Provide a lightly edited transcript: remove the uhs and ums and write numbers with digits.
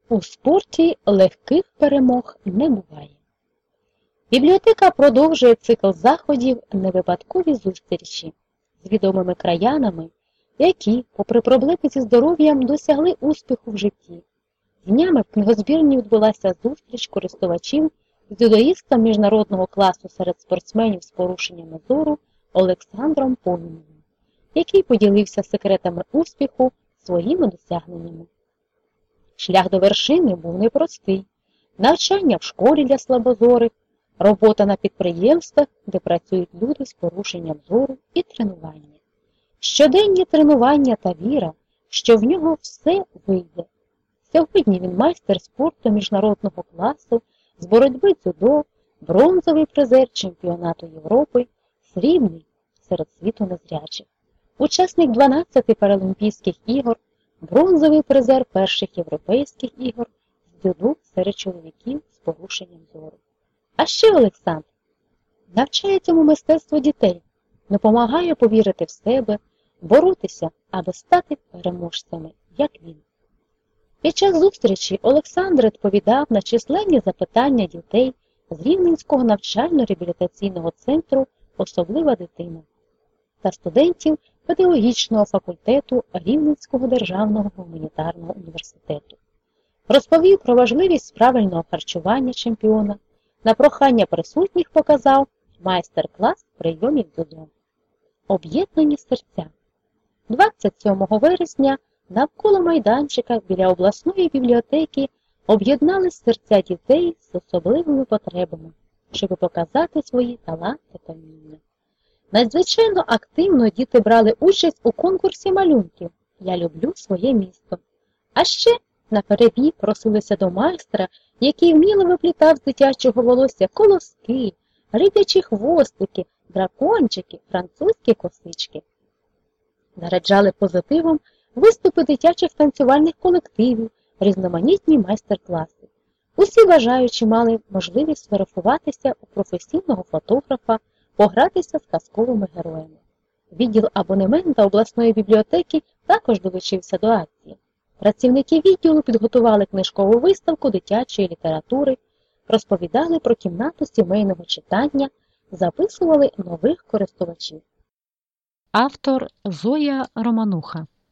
У спорті легких перемог не буває. Бібліотека продовжує цикл заходів «Невипадкові зустрічі» з відомими краянами, які, попри проблеми зі здоров'ям, досягли успіху в житті. Днями в книгозбірні відбулася зустріч користувачів з дзюдоїстом міжнародного класу серед спортсменів з порушеннями зору Олександром Поміновим, який поділився секретами успіху своїми досягненнями. Шлях до вершини був непростий. Навчання в школі для слабозорих, робота на підприємствах, де працюють люди з порушенням зору, і тренування. Щоденні тренування та віра, що в нього все вийде. Сьогодні він майстер спорту міжнародного класу з боротьби дзюдо, бронзовий призер чемпіонату Європи, срібний серед світу незрячих, учасник 12 Паралімпійських ігор, бронзовий призер перших європейських ігор з дзюдо серед чоловіків з порушенням зору. А ще Олександр навчає цьому мистецтву дітей, допомагає повірити в себе, боротися, аби стати переможцями, як він. Під час зустрічі Олександр відповідав на численні запитання дітей з Рівненського навчально-реабілітаційного центру «Особлива дитина» та студентів педагогічного факультету Рівненського державного гуманітарного університету. Розповів про важливість правильного харчування чемпіона, на прохання присутніх показав майстер-клас прийомів дзюдо. Об'єднані серця. 27 вересня навколо майданчика біля обласної бібліотеки об'єднались серця дітей з особливими потребами, щоб показати свої таланти та вміння. Надзвичайно активно діти брали участь у конкурсі малюнків «Я люблю своє місто». А ще наперебій просилися до майстра, який вміло виплітав з дитячого волосся колоски, риб'ячі хвостики, дракончики, французькі косички. Заряджали позитивом виступи дитячих танцювальних колективів, різноманітні майстер-класи. Усі бажаючі мали можливість сфотографуватися у професійного фотографа, погратися з казковими героями. Відділ абонемента обласної бібліотеки також долучився до акції. Працівники відділу підготували книжкову виставку дитячої літератури, розповідали про кімнату сімейного читання, записували нових користувачів. Автор Зоя Романуха.